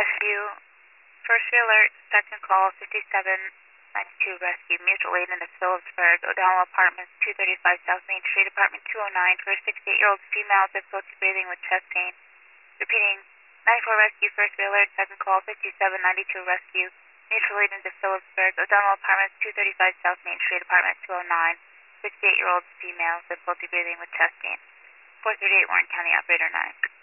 rescue. First alert, second call, 5792 rescue. Mutual aid in the Phillipsburg, O'Donnell Apartments, 235 South Main Street, apartment 209 for a 68-year-old female, difficulty breathing with chest pain. Repeating, 94 rescue, first alert, second call, 5792 rescue. Mutual aid in the Phillipsburg, O'Donnell Apartments, 235 South Main Street, apartment 209, 68-year-old female, difficulty breathing with chest pain. 438 Warren County, operator 9.